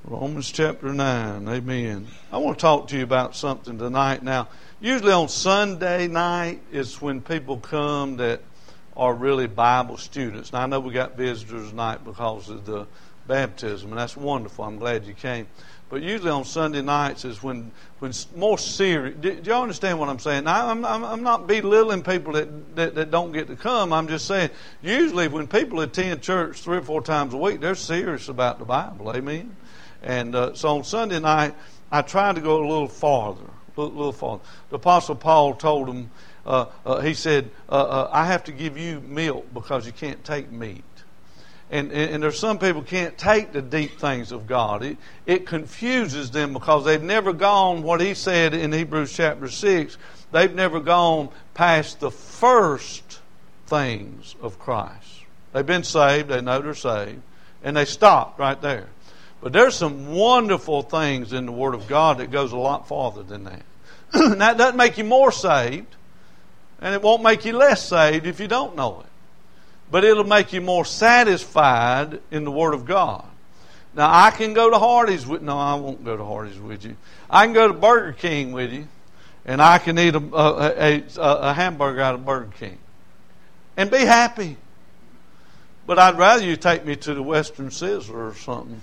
Romans chapter 9. Amen. I want to talk to you about something tonight. Now, usually on Sunday night is when people come that are really Bible students. Now, I know we got visitors tonight because of the baptism, and that's wonderful. I'm glad you came. But usually on Sunday nights is when more serious. Do you understand what I'm saying? Now, I'm not belittling people that don't get to come. I'm just saying, usually when people attend church 3 or 4 times a week, they're serious about the Bible. Amen? And so on Sunday night, I tried to go a little farther. The Apostle Paul told them, he said, I have to give you milk because you can't take meat. And there's some people can't take the deep things of God. It confuses them because they've never gone, what he said in Hebrews chapter 6, they've never gone past the first things of Christ. They've been saved, they know they're saved, and they stopped right there. But there's some wonderful things in the Word of God that goes a lot farther than that. And that doesn't make you more saved, and it won't make you less saved if you don't know it. But it'll make you more satisfied in the Word of God. Now, I can go to Hardee's with... No, I won't go to Hardee's with you. I can go to Burger King with you, and I can eat a hamburger out of Burger King and be happy. But I'd rather you take me to the Western Sizzler or something.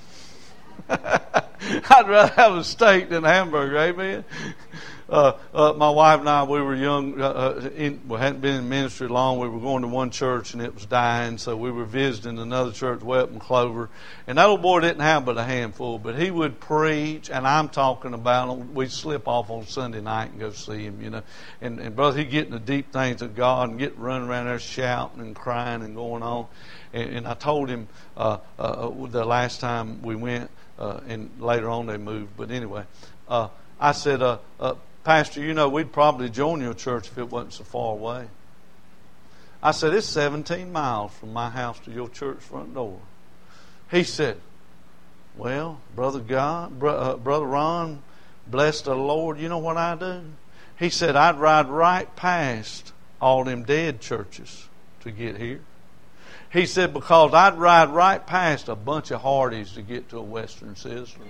I'd rather have a steak than a hamburger. Amen. My wife and I, we were young. We hadn't been in ministry long. We were going to one church and it was dying, so we were visiting another church way up in Clover. And that old boy didn't have but a handful, but he would preach. And I'm talking about we'd slip off on Sunday night and go see him, you know. And brother, he'd get in the deep things of God and get running around there shouting and crying and going on. And I told him the last time we went. And later on they moved. But anyway, I said, Pastor, you know, we'd probably join your church if it wasn't so far away. I said, it's 17 miles from my house to your church front door. He said, well, Brother Ron, bless the Lord, you know what I do? He said, I'd ride right past all them dead churches to get here. He said, because I'd ride right past a bunch of Hardee's to get to a Western Sizzler.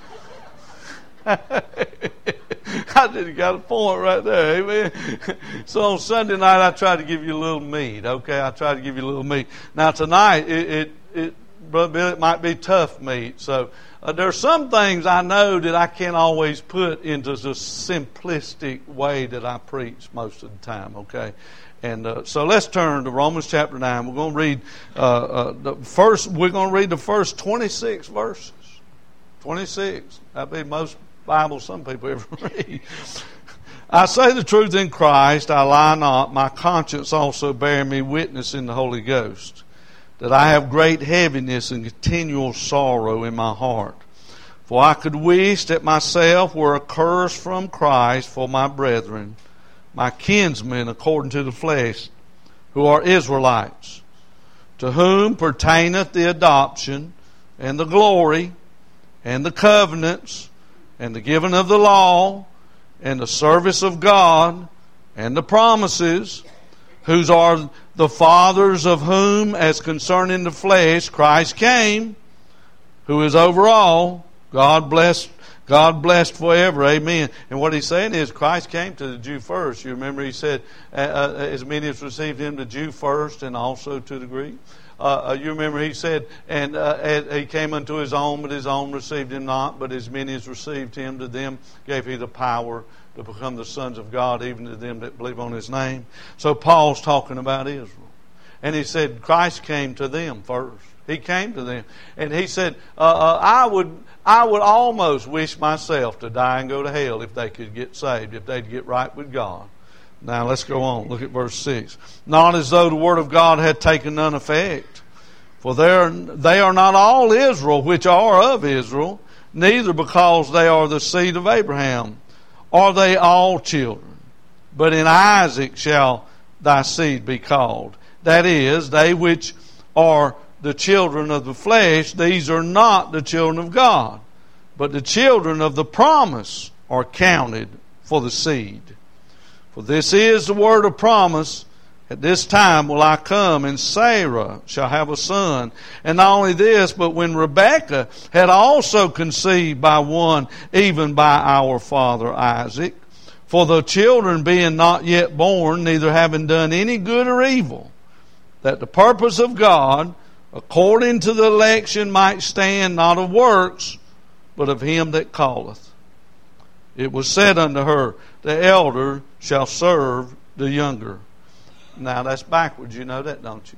I just got a point right there, amen. So on Sunday night, I try to give you a little meat, okay? I try to give you a little meat. Now tonight, Brother Bill, it might be tough meat. So there are some things I know that I can't always put into the simplistic way that I preach most of the time, okay? And so let's turn to Romans chapter 9. We're going to read the first 26 verses. 26. That'd be most Bibles some people ever read. I say the truth in Christ, I lie not. My conscience also bearing me witness in the Holy Ghost, that I have great heaviness and continual sorrow in my heart. For I could wish that myself were accursed from Christ for my brethren, my kinsmen according to the flesh, who are Israelites, to whom pertaineth the adoption and the glory and the covenants and the giving of the law and the service of God and the promises, whose are the fathers, of whom, as concerning the flesh, Christ came, who is over all, God blessed forever. Amen. And what he's saying is Christ came to the Jew first. You remember he said, as many as received him, the Jew first, and also to the Greek. You remember he said, and he came unto his own, but his own received him not. But as many as received him, to them gave he the power to become the sons of God, even to them that believe on his name. So Paul's talking about Israel. And he said Christ came to them first. He came to them. And he said, I would almost wish myself to die and go to hell if they could get saved, if they'd get right with God. Now let's go on. Look at verse 6. Not as though the word of God had taken none effect. For they are not all Israel which are of Israel, neither because they are the seed of Abraham are they all children. But in Isaac shall thy seed be called. That is, they which are the children of the flesh, these are not the children of God. But the children of the promise are counted for the seed. For this is the word of promise, At this time will I come, and Sarah shall have a son. And not only this, but when Rebekah had also conceived by one, even by our father Isaac, for the children being not yet born, neither having done any good or evil, that the purpose of God, according to the election, might stand, not of works, but of him that calleth. It was said unto her, the elder shall serve the younger. Now that's backwards, you know that, don't you?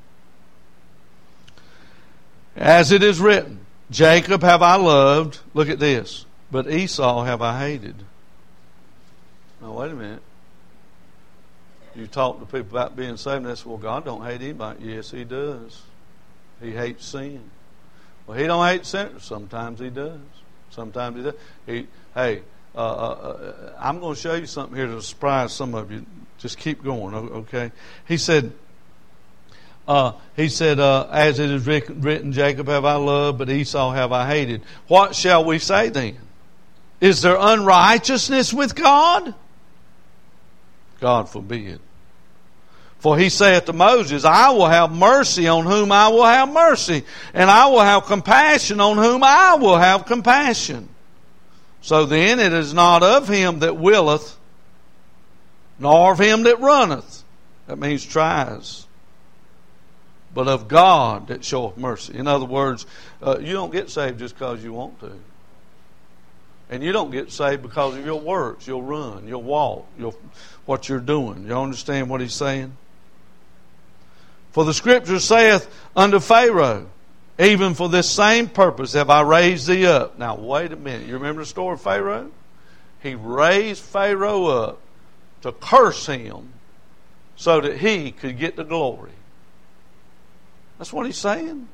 As it is written, Jacob have I loved, look at this, but Esau have I hated. Now wait a minute. You talk to people about being saved and they say, well, God don't hate anybody. Yes, He does. He hates sin. Well, He don't hate sinners. Sometimes He does. Sometimes He does. I'm going to show you something here to surprise some of you. Just keep going, okay? He said, as it is written, Jacob have I loved, but Esau have I hated. What shall we say then? Is there unrighteousness with God? God forbid. For He saith to Moses, I will have mercy on whom I will have mercy, and I will have compassion on whom I will have compassion. So then it is not of him that willeth, nor of him that runneth, that means tries, but of God that showeth mercy. In other words, you don't get saved just because you want to. And you don't get saved because of your works. You'll run, you'll walk, what you're doing. You understand what he's saying? For the Scripture saith unto Pharaoh, even for this same purpose have I raised thee up. Now wait a minute. You remember the story of Pharaoh? He raised Pharaoh up to curse him so that he could get the glory. That's what he's saying.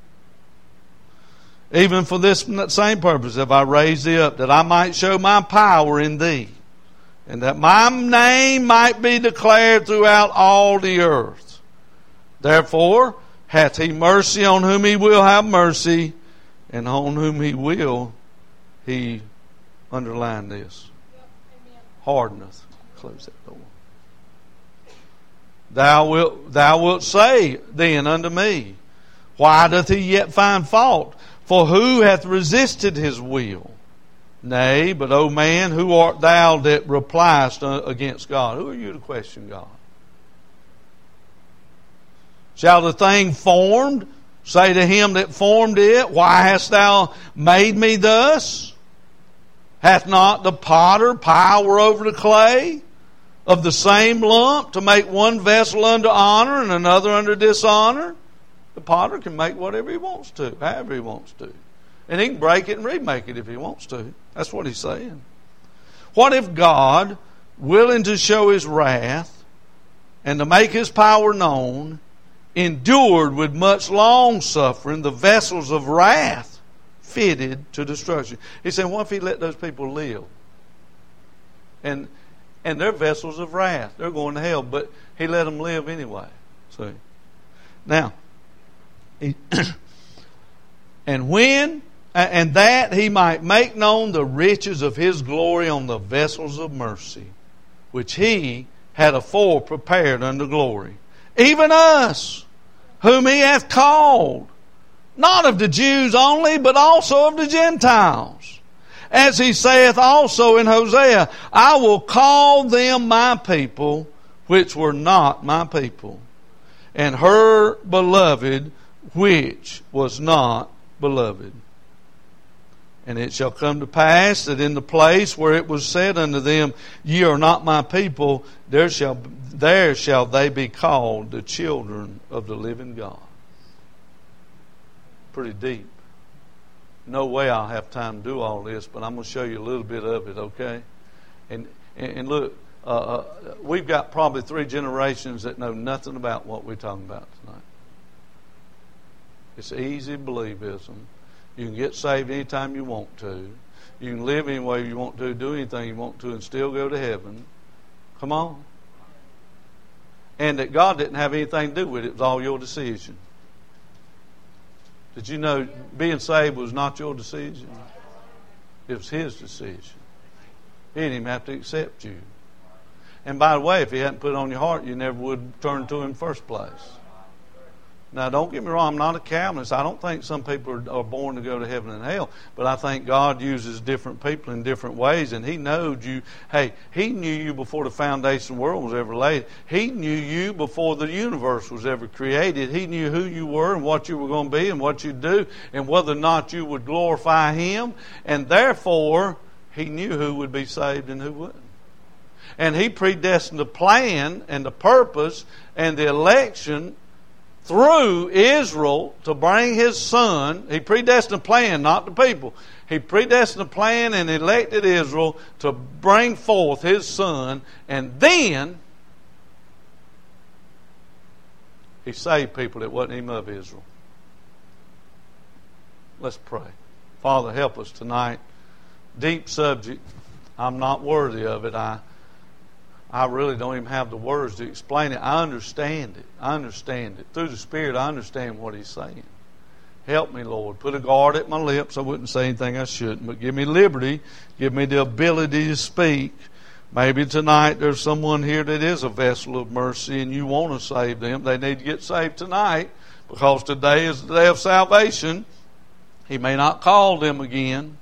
Even for this same purpose have I raised thee up, that I might show my power in thee, and that my name might be declared throughout all the earth. Therefore hath He mercy on whom He will have mercy, and on whom He will, He, underline this, hardeneth. Close that door. Thou wilt say then unto me, why doth he yet find fault? For who hath resisted His will? Nay, but, O man, who art thou that repliest against God? Who are you to question God? Shall the thing formed say to him that formed it, why hast thou made me thus? Hath not the potter power over the clay of the same lump to make one vessel unto honor and another unto dishonor? The potter can make whatever he wants to, however he wants to. And he can break it and remake it if he wants to. That's what he's saying. What if God, willing to show His wrath and to make His power known, endured with much long suffering the vessels of wrath fitted to destruction? He said, what if He let those people live? And they're vessels of wrath. They're going to hell, but He let them live anyway. See? Now, and that He might make known the riches of His glory on the vessels of mercy, which He had afore prepared unto glory. Even us, whom He hath called, not of the Jews only, but also of the Gentiles. As He saith also in Hosea, I will call them my people, which were not my people, and her beloved, which was not beloved. And it shall come to pass that in the place where it was said unto them, ye are not my people, there shall they be called the children of the living God. Pretty deep. No way I'll have time to do all this, but I'm going to show you a little bit of it, okay? And look, we've got probably 3 generations that know nothing about what we're talking about tonight. It's easy believism. You can get saved anytime you want to. You can live any way you want to, do anything you want to, and still go to heaven. Come on. And that God didn't have anything to do with it. It was all your decision. Did you know being saved was not your decision? It was His decision. He didn't even have to accept you. And by the way, if He hadn't put it on your heart, you never would turn to Him in the first place. Now, don't get me wrong, I'm not a Calvinist. I don't think some people are born to go to heaven and hell. But I think God uses different people in different ways. And He knowed you. Hey, He knew you before the foundation of the world was ever laid. He knew you before the universe was ever created. He knew who you were and what you were going to be and what you'd do and whether or not you would glorify Him. And therefore, He knew who would be saved and who wouldn't. And He predestined the plan and the purpose and the election through Israel to bring His Son. He predestined a plan, not the people. He predestined a plan and elected Israel to bring forth His Son. And then He saved people that wasn't even of Israel. Let's pray. Father, help us tonight. Deep subject. I'm not worthy of it. I really don't even have the words to explain it. I understand it. I understand it. Through the Spirit, I understand what He's saying. Help me, Lord. Put a guard at my lips. I wouldn't say anything I shouldn't. But give me liberty. Give me the ability to speak. Maybe tonight there's someone here that is a vessel of mercy and you want to save them. They need to get saved tonight because today is the day of salvation. He may not call them again.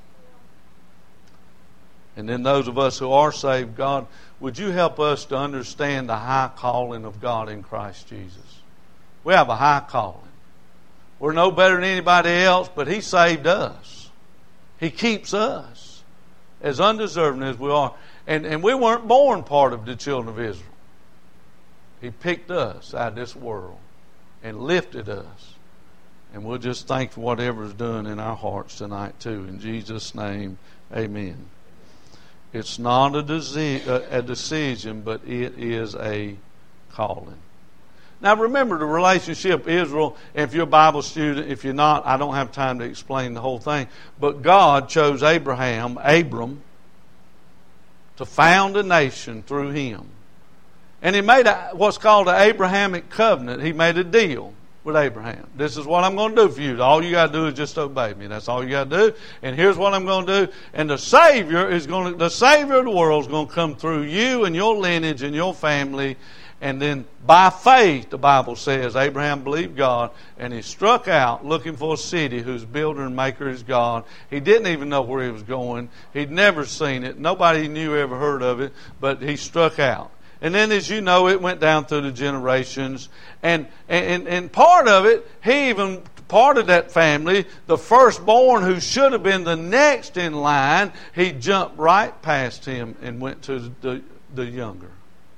And then those of us who are saved, God, would you help us to understand the high calling of God in Christ Jesus? We have a high calling. We're no better than anybody else, but He saved us. He keeps us as undeserving as we are. And we weren't born part of the children of Israel. He picked us out of this world and lifted us. And we'll just thank for whatever's done in our hearts tonight too. In Jesus' name, amen. It's not a decision, but it is a calling. Now remember the relationship Israel, if you're a Bible student, if you're not, I don't have time to explain the whole thing. But God chose Abram, to found a nation through him. And He made what's called an Abrahamic covenant. He made a deal with Abraham. This is what I'm going to do for you. All you got to do is just obey me. That's all you got to do. And here's what I'm going to do. And the Savior of the world is going to come through you and your lineage and your family. And then by faith, the Bible says, Abraham believed God and he struck out looking for a city whose builder and maker is God. He didn't even know where he was going. He'd never seen it. Nobody he knew ever heard of it, but he struck out. And then, as you know, it went down through the generations. And part of it, part of that family, the firstborn who should have been the next in line, he jumped right past him and went to the younger.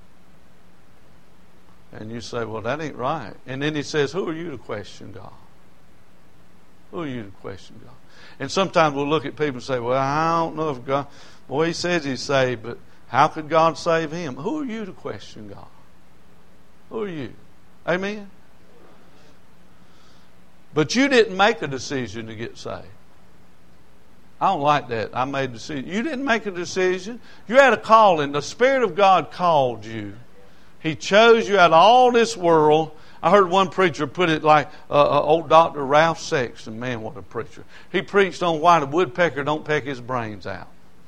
And you say, well, that ain't right. And then he says, who are you to question God? Who are you to question God? And sometimes we'll look at people and say, well, I don't know if God, well, He says He's saved, but how could God save him? Who are you to question God? Who are you? Amen? But you didn't make a decision to get saved. I don't like that. I made a decision. You didn't make a decision. You had a calling. The Spirit of God called you. He chose you out of all this world. I heard one preacher put it like old Dr. Ralph Sexton. Man, what a preacher. He preached on why the woodpecker don't peck his brains out.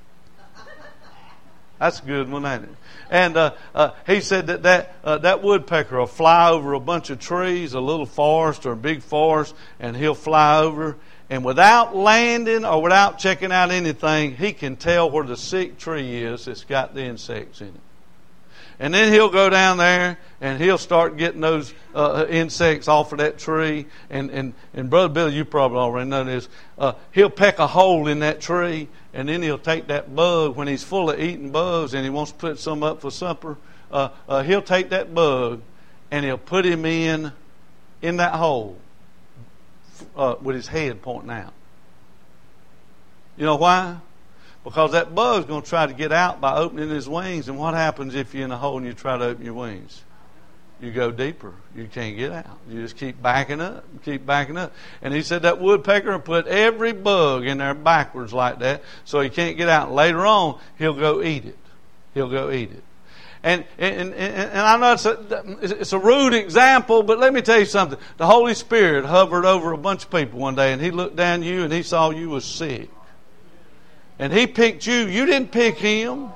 That's a good one, ain't it? And he said that woodpecker will fly over a bunch of trees, a little forest or a big forest, and he'll fly over. And without landing or without checking out anything, he can tell where the sick tree is that's got the insects in it. And then he'll go down there and he'll start getting those insects off of that tree. And Brother Billy, you probably already know this. He'll peck a hole in that tree, and then he'll take that bug when he's full of eating bugs and he wants to put some up for supper. He'll take that bug and he'll put him in that hole with his head pointing out. You know why? Because that bug's going to try to get out by opening his wings. And what happens if you're in a hole and you try to open your wings? You go deeper. You can't get out. You just keep backing up. Keep backing up. And he said that woodpecker put every bug in there backwards like that so he can't get out. And later on, he'll go eat it. He'll go eat it. And I know it's a rude example, but let me tell you something. The Holy Spirit hovered over a bunch of people one day, and He looked down at you and He saw you was sick. And He picked you. You didn't pick Him.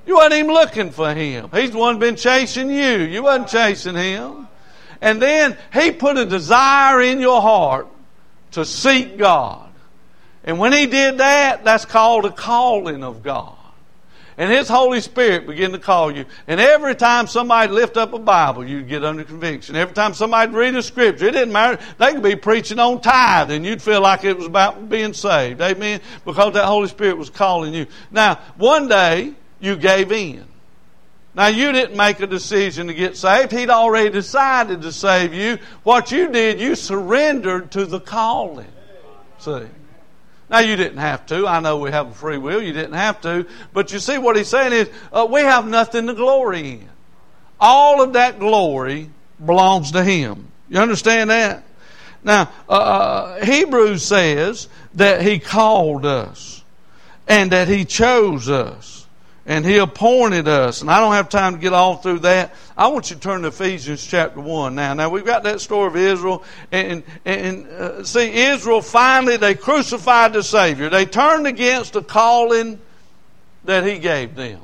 You wasn't even looking for Him. He's the one been chasing you. You wasn't chasing Him. And then He put a desire in your heart to seek God. And when He did that, that's called a calling of God. And His Holy Spirit began to call you. And every time somebody lift up a Bible, you'd get under conviction. Every time somebody read a scripture, it didn't matter. They could be preaching on tithe, and you'd feel like it was about being saved. Amen? Because that Holy Spirit was calling you. Now, one day, you gave in. Now, you didn't make a decision to get saved. He'd already decided to save you. What you did, you surrendered to the calling. See? Now, you didn't have to. I know we have a free will. You didn't have to. But you see what he's saying is, we have nothing to glory in. All of that glory belongs to Him. You understand that? Now, Hebrews says that He called us and that He chose us. And He appointed us. And I don't have time to get all through that. I want you to turn to Ephesians chapter 1 now. Now, we've got that story of Israel. And see, Israel finally, they crucified the Savior. They turned against the calling that He gave them.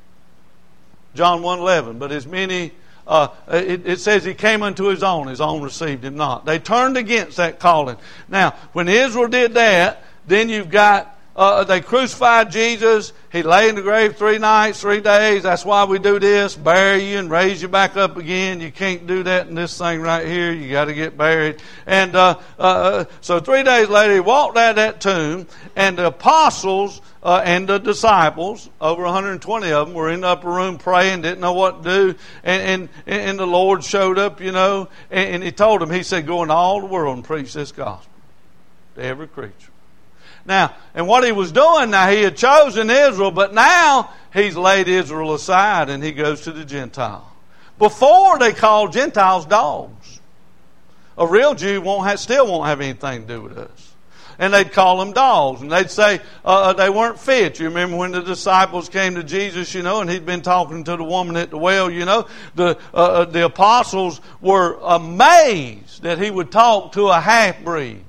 John 1:11. But as many, it says He came unto His own received Him not. They turned against that calling. Now, when Israel did that, then you've got, they crucified Jesus. He lay in the grave 3 nights, 3 days. That's why we do this. Bury you and raise you back up again. You can't do that in this thing right here. You got to get buried. And so 3 days later, He walked out of that tomb. And the apostles and the disciples, over 120 of them, were in the upper room praying, didn't know what to do. And the Lord showed up, you know. And He told them, He said, go into all the world and preach this gospel to every creature. Now, and what He was doing now, He had chosen Israel, but now He's laid Israel aside and He goes to the Gentile. Before, they called Gentiles dogs. A real Jew still won't have anything to do with us. And they'd call them dogs. And they'd say they weren't fit. You remember when the disciples came to Jesus, you know, and He'd been talking to the woman at the well, you know. The apostles were amazed that He would talk to a half-breed.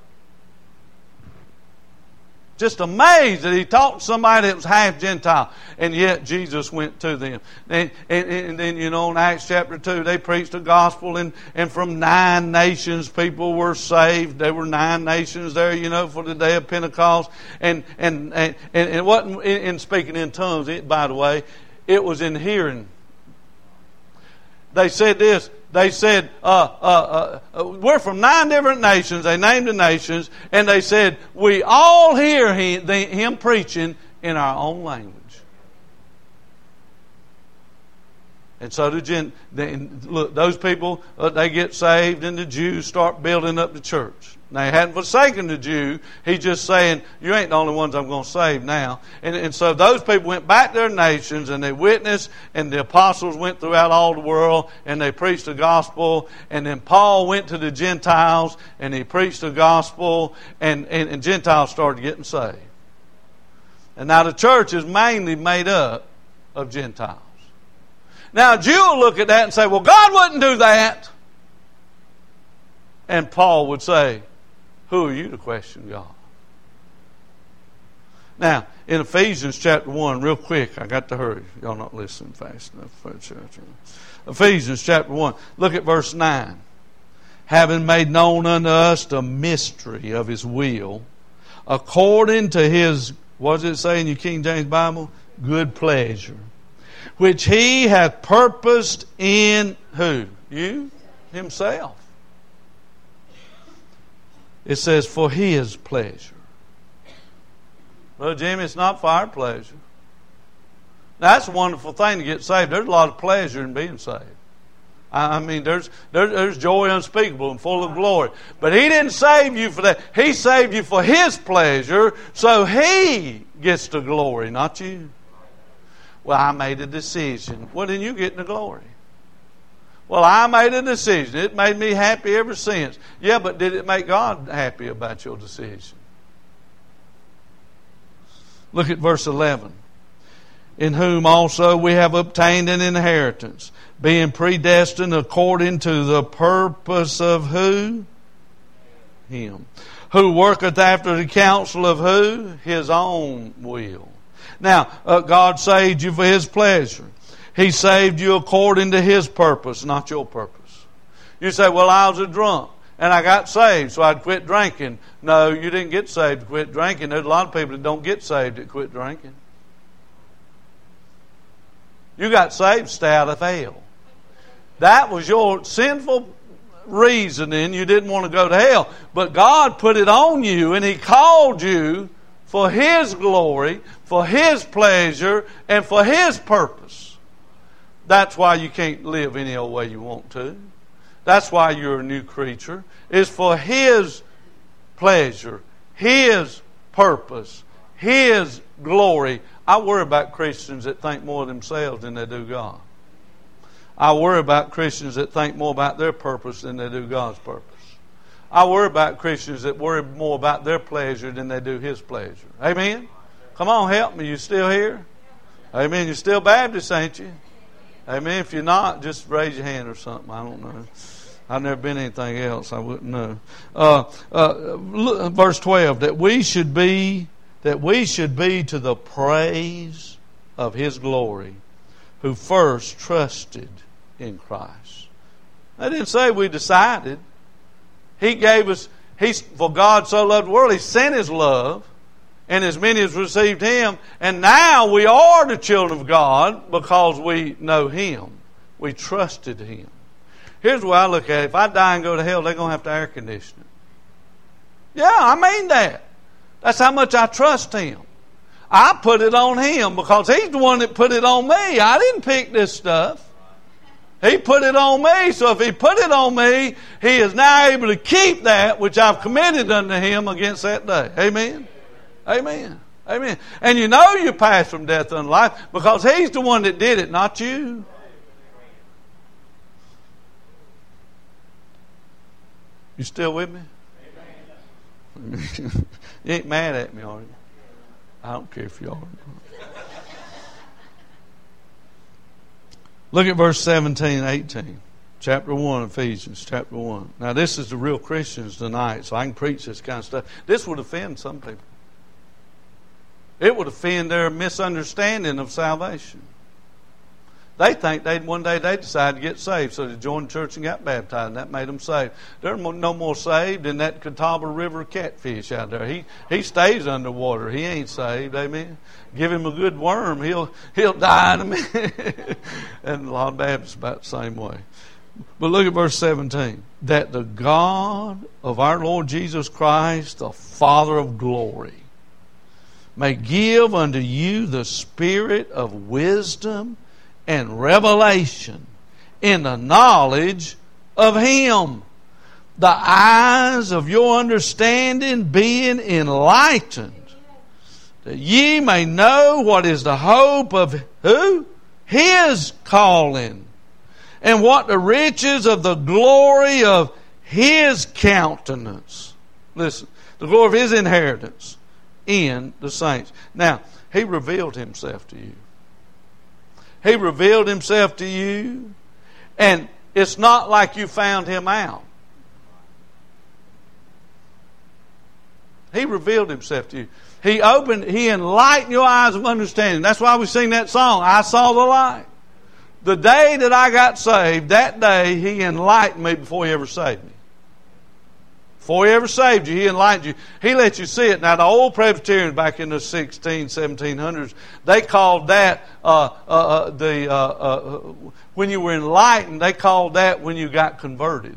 Just amazed that He talked to somebody that was half Gentile. And yet Jesus went to them. And then, you know, in Acts chapter 2, they preached the gospel. And from 9 nations people were saved. There were 9 nations there, you know, for the day of Pentecost. And it wasn't in speaking in tongues, by the way. It was in hearing. They said this. They said, we're from 9 different nations. They named the nations. And they said, we all hear him preaching in our own language. And so look, those people, they get saved and the Jews start building up the church. Now, He hadn't forsaken the Jew. He's just saying, you ain't the only ones I'm going to save now. And so those people went back to their nations and they witnessed, and the apostles went throughout all the world and they preached the gospel. And then Paul went to the Gentiles and he preached the gospel, and Gentiles started getting saved. And now the church is mainly made up of Gentiles. Now, a Jew will look at that and say, well, God wouldn't do that. And Paul would say, who are you to question God? Now, in Ephesians chapter 1, real quick, I got to hurry. Y'all not listening fast enough for church. Ephesians chapter 1, look at verse 9. Having made known unto us the mystery of His will, according to His, what does it say in your King James Bible? Good pleasure. Which He hath purposed in who? You? Himself. It says, for His pleasure. Well, Jimmy, it's not for our pleasure. Now, that's a wonderful thing to get saved. There's a lot of pleasure in being saved. I mean, there's joy unspeakable and full of glory. But He didn't save you for that. He saved you for His pleasure, so He gets the glory, not you. Well, I made a decision. Well, then you get the glory. Well, I made a decision. It made me happy ever since. Yeah, but did it make God happy about your decision? Look at verse 11. In whom also we have obtained an inheritance, being predestined according to the purpose of who? Him. Who worketh after the counsel of who? His own will. Now, God saved you for His pleasure. He saved you according to His purpose, not your purpose. You say, well, I was a drunk and I got saved, so I'd quit drinking. No, you didn't get saved to quit drinking. There's a lot of people that don't get saved that quit drinking. You got saved to stay out of hell. That was your sinful reasoning. You didn't want to go to hell. But God put it on you, and He called you for His glory, for His pleasure, and for His purpose. That's why you can't live any old way you want to. That's why you're a new creature. It's for His pleasure, His purpose, His glory. I worry about Christians that think more of themselves than they do God. I worry about Christians that think more about their purpose than they do God's purpose. I worry about Christians that worry more about their pleasure than they do His pleasure. Amen? Come on, help me. You still here? Amen. You're still Baptist, ain't you? Amen. If you're not, just raise your hand or something. I don't know. I've never been anything else. I wouldn't know. Verse 12, that we should be to the praise of His glory, who first trusted in Christ. I didn't say we decided. He gave us, for God so loved the world, He sent His love, and as many as received Him, and now we are the children of God because we know Him. We trusted Him. Here's the way I look at it. If I die and go to hell, they're going to have to air condition it. Yeah, I mean that. That's how much I trust Him. I put it on Him because He's the one that put it on me. I didn't pick this stuff. He put it on me. So if He put it on me, He is now able to keep that which I've committed unto Him against that day. Amen? Amen. Amen. And you know you pass from death unto life because He's the one that did it, not you. You still with me? You ain't mad at me, are you? I don't care if you are. Look at verse 17 and 18. Chapter 1, Ephesians, chapter 1. Now this is the real Christians tonight, so I can preach this kind of stuff. This would offend some people. It would offend their misunderstanding of salvation. They think one day they decided to get saved, so they joined the church and got baptized, and that made them saved. They're no more saved than that Catawba River catfish out there. He stays underwater. He ain't saved. Amen. Give him a good worm, he'll die in a minute. And a lot of Baptists about the same way. But look at verse 17. That the God of our Lord Jesus Christ, the Father of glory, may give unto you the spirit of wisdom and revelation in the knowledge of Him, the eyes of your understanding being enlightened, that ye may know what is the hope of who? His calling, and what the riches of the glory of His countenance. Listen, the glory of His inheritance in the saints. Now, He revealed Himself to you. He revealed Himself to you, and it's not like you found Him out. He revealed Himself to you. He enlightened your eyes of understanding. That's why we sing that song, I saw the light. The day that I got saved, that day He enlightened me before He ever saved me. Before He ever saved you, He enlightened you. He let you see it. Now, the old Presbyterians back in the 1700s, they called that when you were enlightened, they called that when you got converted.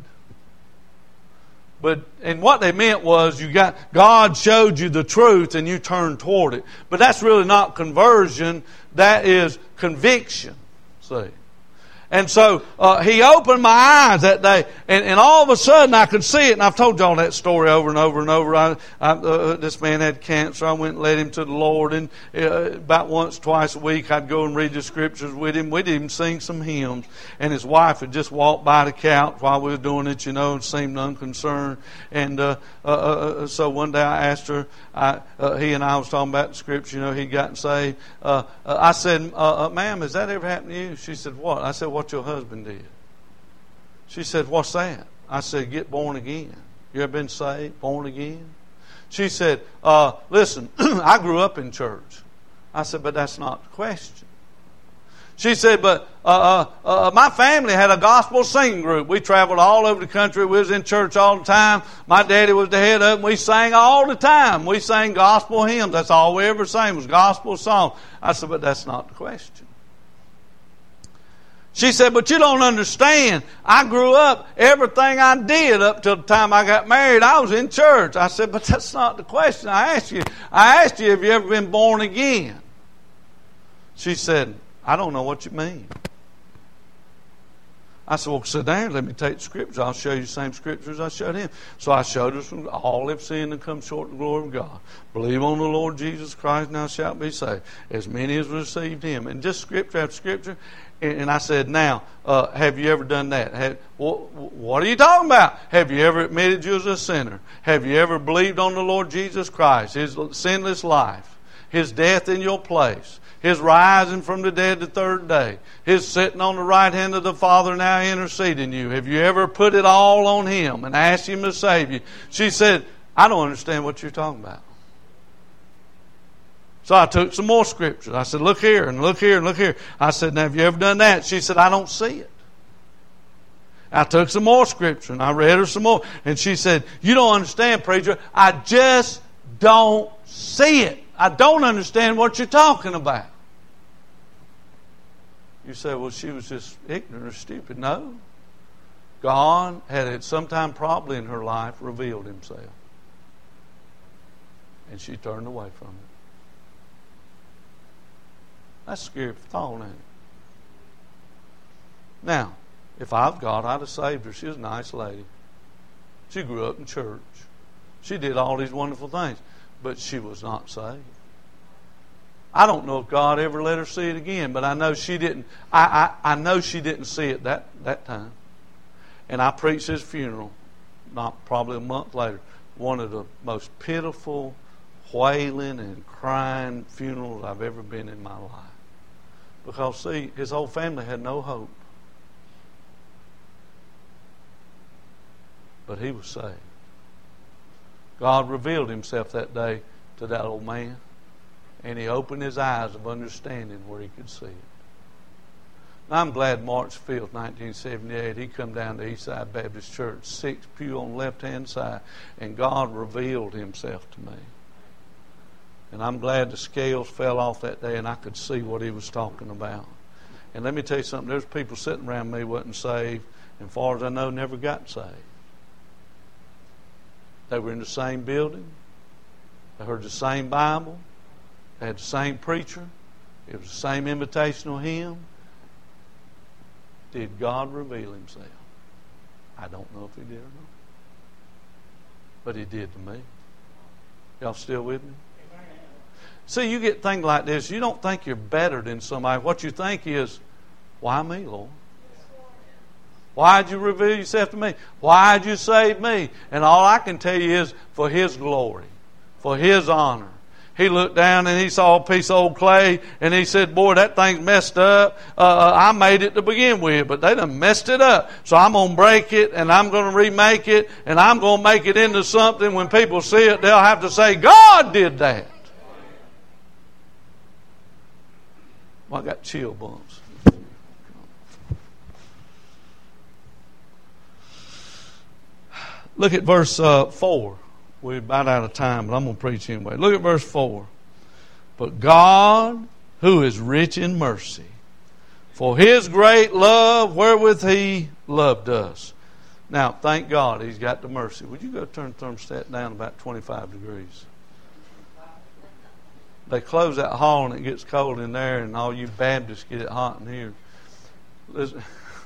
And what they meant was God showed you the truth and you turned toward it. But that's really not conversion. That is conviction. See? And so He opened my eyes that day, and all of a sudden I could see it. And I've told y'all that story over and over and over. This man had cancer. I went and led him to the Lord, and about once, twice a week I'd go and read the scriptures with him. We'd even sing some hymns. And his wife had just walked by the couch while we were doing it, and seemed unconcerned. And so one day I asked her. He and I was talking about the scripture. He'd gotten saved. I said, "Ma'am, has that ever happened to you?" She said, "What?" I said, "What your husband did." She said, "What's that?" I said, "Get born again." You ever been saved, born again? She said, "Listen, I grew up in church. I said, but that's not the question. She said, but my family had a gospel singing group. We traveled all over the country. We was in church all the time. My daddy was the head of it. We sang all the time. We sang gospel hymns. That's all we ever sang was gospel songs. I said, but that's not the question. She said, but you don't understand. I grew up, everything I did up till the time I got married, I was in church. I said, but that's not the question. I asked you, have you ever been born again? She said, I don't know what you mean. I said, well, sit down. Let me take the scriptures. I'll show you the same scriptures I showed him. So I showed her from all have sinned and come short of the glory of God. Believe on the Lord Jesus Christ, now shalt be saved. As many as received him. And just scripture after scripture. And I said, now, have you ever done that? What are you talking about? Have you ever admitted you as a sinner? Have you ever believed on the Lord Jesus Christ, his sinless life, his death in your place, his rising from the dead the third day, his sitting on the right hand of the Father now interceding you? Have you ever put it all on him and asked him to save you? She said, I don't understand what you're talking about. So I took some more scriptures. I said, look here and look here and look here. I said, now have you ever done that? She said, I don't see it. I took some more scripture and I read her some more. And she said, you don't understand, preacher. I just don't see it. I don't understand what you're talking about. You say, well, she was just ignorant or stupid. No. God had at some time probably in her life revealed himself. And she turned away from it. That's a scary thought, ain't it? Now, if I've God, I'd have saved her. She was a nice lady. She grew up in church. She did all these wonderful things. But she was not saved. I don't know if God ever let her see it again, but I know she didn't. I know she didn't see it that time. And I preached his funeral, not probably a month later. One of the most pitiful, wailing and crying funerals I've ever been in my life. Because, see, his whole family had no hope. But he was saved. God revealed himself that day to that old man. And he opened his eyes of understanding where he could see it. Now, I'm glad March 5th, 1978, he come down to Eastside Baptist Church, 6th pew on the left-hand side, and God revealed himself to me. And I'm glad the scales fell off that day and I could see what he was talking about. And let me tell you something, there's people sitting around me wasn't saved, and as far as I know, never got saved. They were in the same building. They heard the same Bible. They had the same preacher. It was the same invitational hymn. Did God reveal himself? I don't know if he did or not. But he did to me. Y'all still with me? See, you get things like this. You don't think you're better than somebody. What you think is, why me, Lord? Why'd you reveal yourself to me? Why'd you save me? And all I can tell you is for his glory, for his honor. He looked down and he saw a piece of old clay and he said, boy, that thing's messed up. I made it to begin with, but they done messed it up. So I'm going to break it and I'm going to remake it and I'm going to make it into something. When people see it, they'll have to say, God did that. Well, I got chill bumps. Look at verse 4. We're about out of time, but I'm going to preach anyway. Look at verse 4. But God, who is rich in mercy, for his great love wherewith he loved us. Now, thank God he's got the mercy. Would you go turn the thermostat down about 25 degrees? They close that hall and it gets cold in there, and all you Baptists get it hot in here. Listen.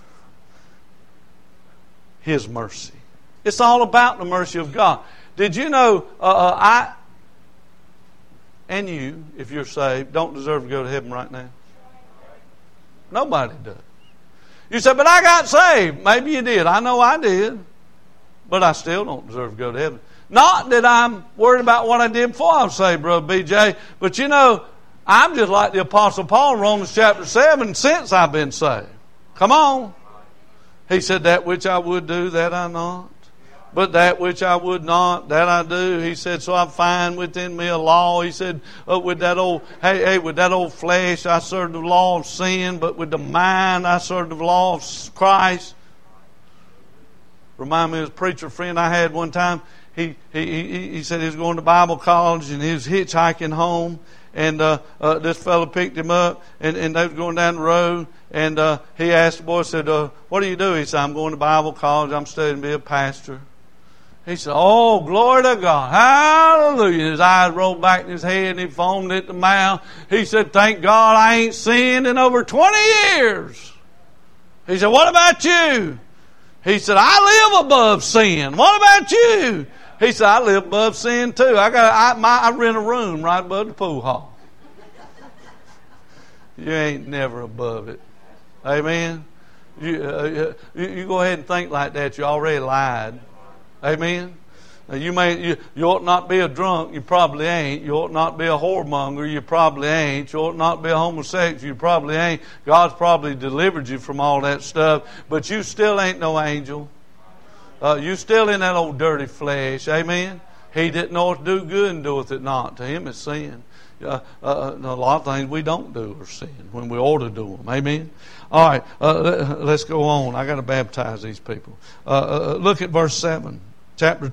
His mercy. It's all about the mercy of God. Did you know I and you, if you're saved, don't deserve to go to heaven right now? Nobody does. You say, but I got saved. Maybe you did. I know I did. But I still don't deserve to go to heaven. Not that I'm worried about what I did before I was saved, Brother BJ. But you know, I'm just like the Apostle Paul in Romans chapter 7 since I've been saved. Come on. He said, that which I would do, that I not. But that which I would not, that I do. He said, so I find within me a law. He said, with that old flesh, I serve the law of sin, but with the mind, I serve the law of Christ. Remind me of a preacher friend I had one time. He said he was going to Bible college and he was hitchhiking home. And this fellow picked him up, and they was going down the road, and he asked the boy, said, what do you do? He said, I'm going to Bible college. I'm studying to be a pastor. He said, oh, glory to God. Hallelujah. His eyes rolled back in his head and he foamed at the mouth. He said, thank God I ain't sinned in over 20 years. He said, what about you? He said, I live above sin. What about you? He said, I live above sin too. I rent a room right above the pool hall. You ain't never above it. Amen? You go ahead and think like that. You already lied. Amen? Now you ought not be a drunk. You probably ain't. You ought not be a whoremonger. You probably ain't. You ought not be a homosexual. You probably ain't. God's probably delivered you from all that stuff. But you still ain't no angel. You still in that old dirty flesh. Amen? He didn't know what to do good and doeth it not. To him it's sin. A lot of things we don't do are sin when we ought to do them. Amen? All right, let's go on. I got to baptize these people. Look at verse 7. Chapter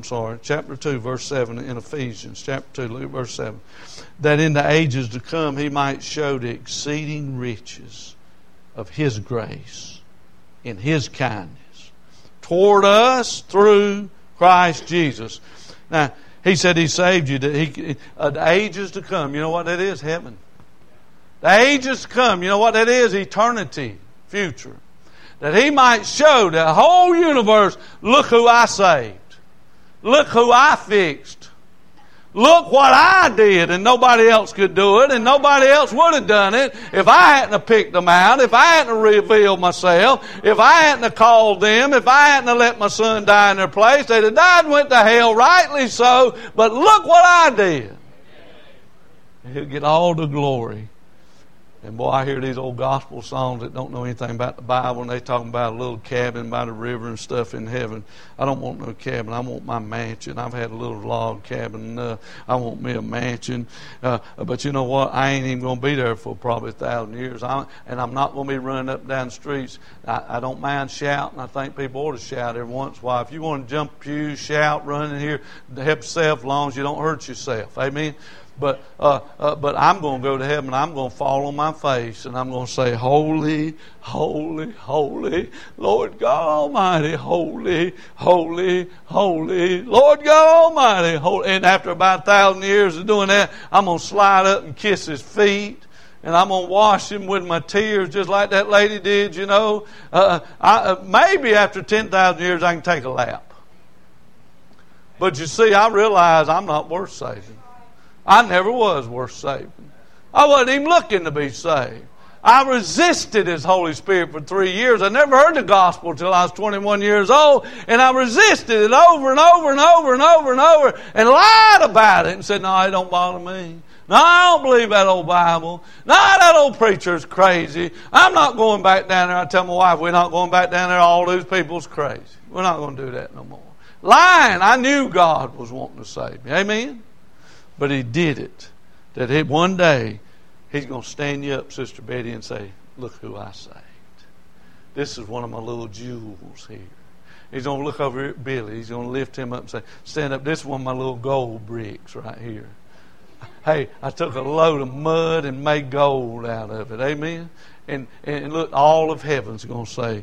2, verse 7 in Ephesians. Chapter 2, look at verse 7. That in the ages to come he might show the exceeding riches of his grace in his kindness toward us through Christ Jesus. Now, he said he saved you. The ages to come. You know what that is? Heaven. The ages to come. You know what that is? Eternity. Future. That he might show the whole universe, look who I saved. Look who I fixed. Look what I did, and nobody else could do it, and nobody else would have done it if I hadn't have picked them out, if I hadn't have revealed myself, if I hadn't have called them, if I hadn't have let my son die in their place. They'd have died and went to hell, rightly so, but look what I did. He'll get all the glory. And boy, I hear these old gospel songs that don't know anything about the Bible, and they talking about a little cabin by the river and stuff in heaven. I don't want no cabin. I want my mansion. I've had a little log cabin. I want me a mansion. But you know what? I ain't even going to be there for probably 1,000 years. And I'm not going to be running up and down the streets. I don't mind shouting. I think people ought to shout every once in a while. If you want to jump pews, shout, run in here, help yourself as long as you don't hurt yourself. Amen? But I'm going to go to heaven. I'm going to fall on my face and I'm going to say, holy, holy, holy, Lord God Almighty, holy, holy, holy, Lord God Almighty, holy. And after about 1,000 years of doing that, I'm going to slide up and kiss his feet. And I'm going to wash him with my tears just like that lady did, you know. Maybe after 10,000 years I can take a lap. But you see, I realize I'm not worth saving. I never was worth saving. I wasn't even looking to be saved. I resisted His Holy Spirit for 3 years. I never heard the gospel until I was 21 years old. And I resisted it over and over and over and over and over and lied about it and said, no, it don't bother me. No, I don't believe that old Bible. No, that old preacher's crazy. I'm not going back down there. I tell my wife, we're not going back down there. All those people's crazy. We're not going to do that no more. Lying. I knew God was wanting to save me. Amen? But He did it. That one day He's going to stand you up, Sister Betty, and say, look who I saved. This is one of my little jewels here. He's going to look over at Billy. He's going to lift him up and say, stand up. This is one of my little gold bricks right here. Hey, I took a load of mud and made gold out of it. Amen? And look, all of heaven's going to say,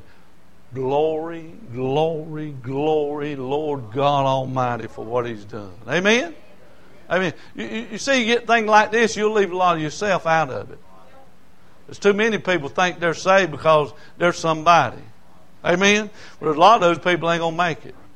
glory, glory, glory, Lord God Almighty for what He's done. Amen? I mean, you see, you get things like this, you'll leave a lot of yourself out of it. There's too many people think they're saved because they're somebody. Amen? But a lot of those people ain't going to make it.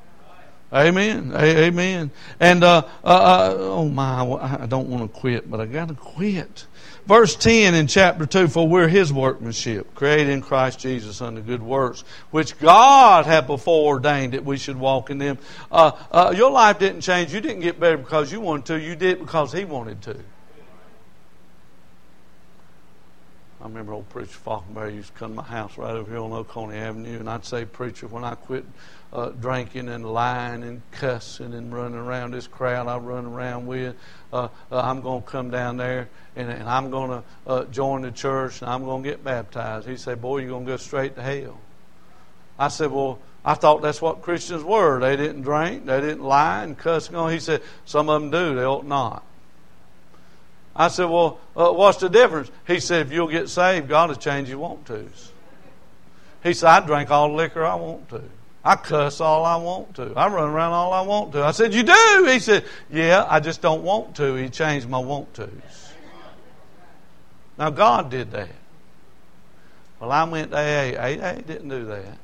Amen? Amen. And, oh my, I don't want to quit, but I got to quit. Verse 10 in chapter 2, for we're His workmanship, created in Christ Jesus unto good works, which God hath before ordained that we should walk in them. Your life didn't change. You didn't get better because you wanted to. You did it because He wanted to. I remember old Preacher Falkenberry used to come to my house right over here on Oconee Avenue, and I'd say, "Preacher, when I quit drinking and lying and cussing and running around this crowd I run around with, I'm going to come down there and I'm going to join the church and I'm going to get baptized." He said, "Boy, you're going to go straight to hell." I said, "Well, I thought that's what Christians were. They didn't drink, they didn't lie and cuss." He said, "Some of them do, they ought not." I said, "Well, what's the difference?" He said, "If you'll get saved, God will change your want-tos." He said, "I drink all the liquor I want to. I cuss all I want to. I run around all I want to." I said, "You do?" He said, "Yeah, I just don't want to." He changed my want-tos. Now, God did that. Well, I went to AA. AA didn't do that.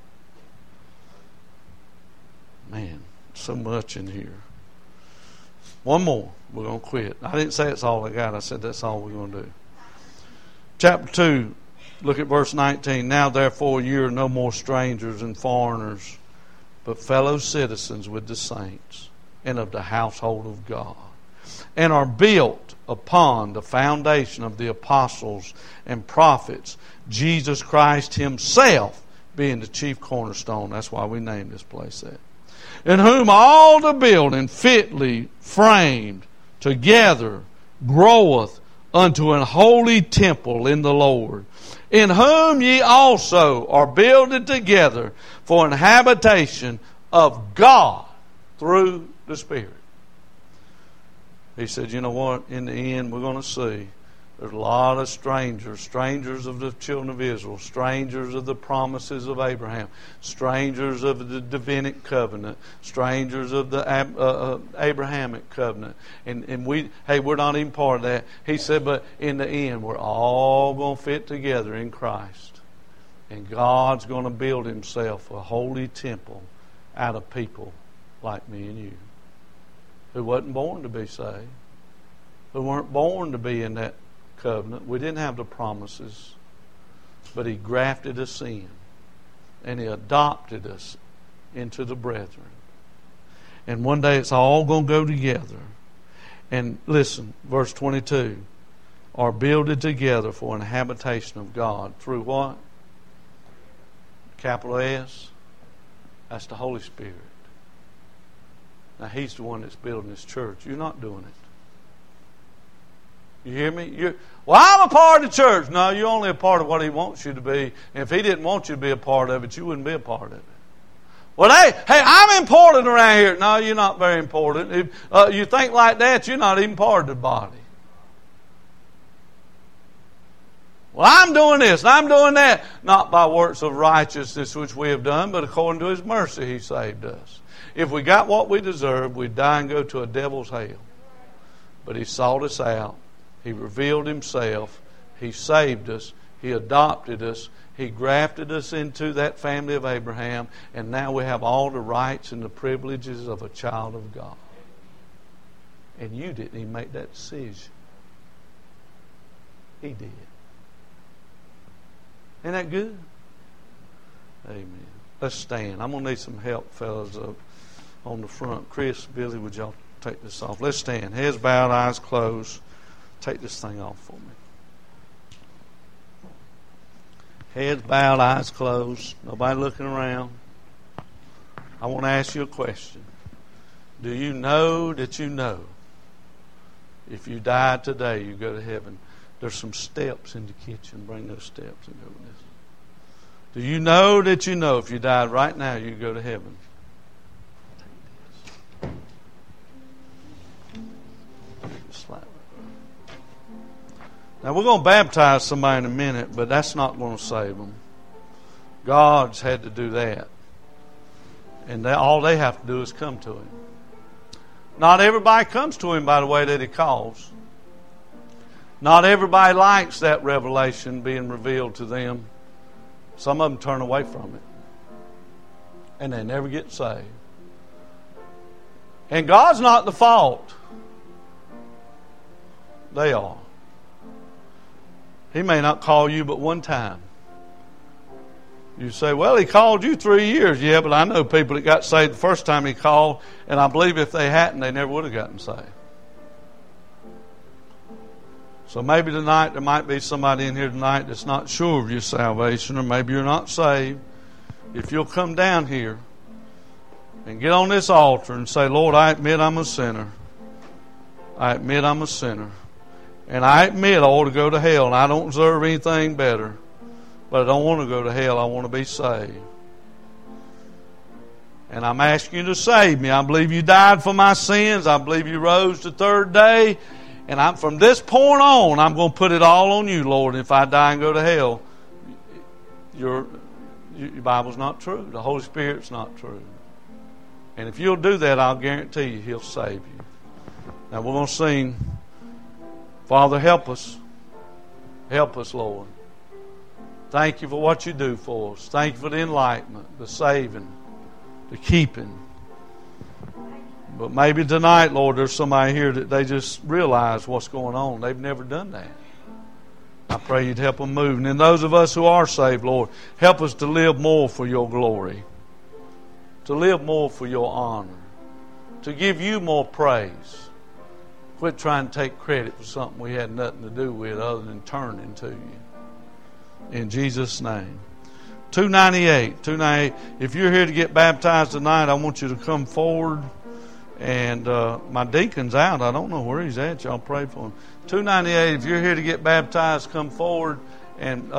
Man, so much in here. One more. We're going to quit. I didn't say that's all I got. I said that's all we're going to do. Chapter 2, look at verse 19. "Now therefore you are no more strangers and foreigners, but fellow citizens with the saints and of the household of God, and are built upon the foundation of the apostles and prophets, Jesus Christ Himself being the chief cornerstone." That's why we named this place that. "In whom all the building fitly framed together groweth unto an holy temple in the Lord, in whom ye also are builded together for an habitation of God through the Spirit." He said, "You know what? In the end, we're going to see there's a lot of strangers of the children of Israel, strangers of the promises of Abraham, strangers of the Davidic covenant, strangers of the Abrahamic covenant. And we're not even part of that." He said, "But in the end, we're all going to fit together in Christ. And God's going to build Himself a holy temple out of people like me and you, who wasn't born to be saved, who weren't born to be in that covenant. We didn't have the promises, but He grafted us in, and He adopted us into the brethren. And one day it's all going to go together. And listen, verse 22, "Are builded together for an habitation of God." Through what? Capital S. That's the Holy Spirit. Now He's the one that's building this church. You're not doing it. You hear me? "Well, I'm a part of the church." No, you're only a part of what He wants you to be. And if He didn't want you to be a part of it, you wouldn't be a part of it. "Well, hey, I'm important around here." No, you're not very important. If you think like that, you're not even part of the body. "Well, I'm doing this and I'm doing that." Not by works of righteousness which we have done, but according to His mercy He saved us. If we got what we deserved, we'd die and go to a devil's hell. But He sought us out. He revealed Himself. He saved us. He adopted us. He grafted us into that family of Abraham. And now we have all the rights and the privileges of a child of God. And you didn't even make that decision. He did. Isn't that good? Amen. Let's stand. I'm going to need some help, fellas, up on the front. Chris, Billy, would y'all take this off? Let's stand. Heads bowed, eyes closed. Take this thing off for me. Heads bowed, eyes closed. Nobody looking around. I want to ask you a question. Do you know that you know if you died today, you go to heaven? There's some steps in the kitchen. Bring those steps and go with this. Do you know that you know if you died right now, you go to heaven? Now we're going to baptize somebody in a minute, but that's not going to save them. God's had to do that. And all they have to do is come to Him. Not everybody comes to Him by the way that He calls. Not everybody likes that revelation being revealed to them. Some of them turn away from it. And they never get saved. And God's not the fault. They are. He may not call you but one time. You say, "Well, He called you 3 years." Yeah, but I know people that got saved the first time He called, and I believe if they hadn't, they never would have gotten saved. So maybe tonight there might be somebody in here tonight that's not sure of your salvation, or maybe you're not saved. If you'll come down here and get on this altar and say, Lord, I admit I'm a sinner. I admit I'm a sinner. And I admit I ought to go to hell, and I don't deserve anything better. But I don't want to go to hell. I want to be saved. And I'm asking you to save me. I believe you died for my sins. I believe you rose the third day. And from this point on, I'm going to put it all on you, Lord. And if I die and go to hell, your Bible's not true. The Holy Spirit's not true. And if you'll do that, I'll guarantee you He'll save you. Now we're going to sing, Father, help us. Help us, Lord. Thank you for what you do for us. Thank you for the enlightenment, the saving, the keeping. But maybe tonight, Lord, there's somebody here that they just realize what's going on. They've never done that. I pray you'd help them move. And then those of us who are saved, Lord, help us to live more for your glory, to live more for your honor, to give you more praise. Quit trying to take credit for something we had nothing to do with other than turning to you. In Jesus' name. 298. If you're here to get baptized tonight, I want you to come forward. And my deacon's out. I don't know where he's at. Y'all pray for him. 298. If you're here to get baptized, come forward. And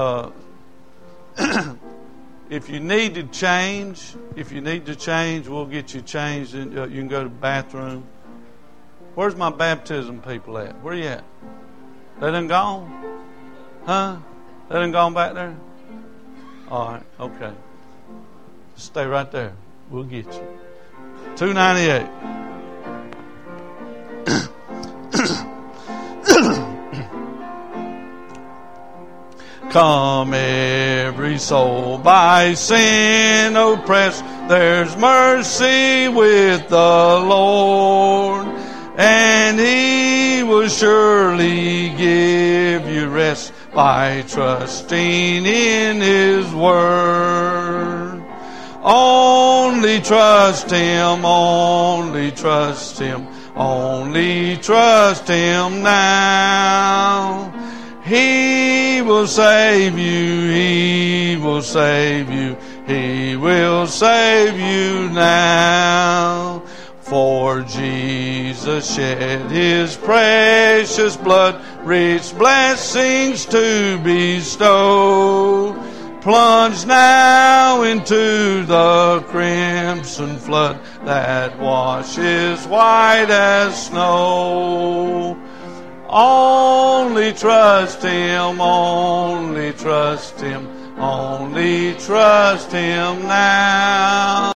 if you need to change, we'll get you changed. And, you can go to the bathroom. Where's my baptism people at? Where you at? They done gone? Huh? They done gone back there? All right. Okay. Stay right there. We'll get you. 298. Come every soul by sin oppressed, there's mercy with the Lord, and He will surely give you rest by trusting in His word. Only trust Him, only trust Him, only trust Him now. He will save you, He will save you, He will save you now. For Jesus shed His precious blood, rich blessings to bestow. Plunge now into the crimson flood that washes white as snow. Only trust Him, only trust Him, only trust Him now.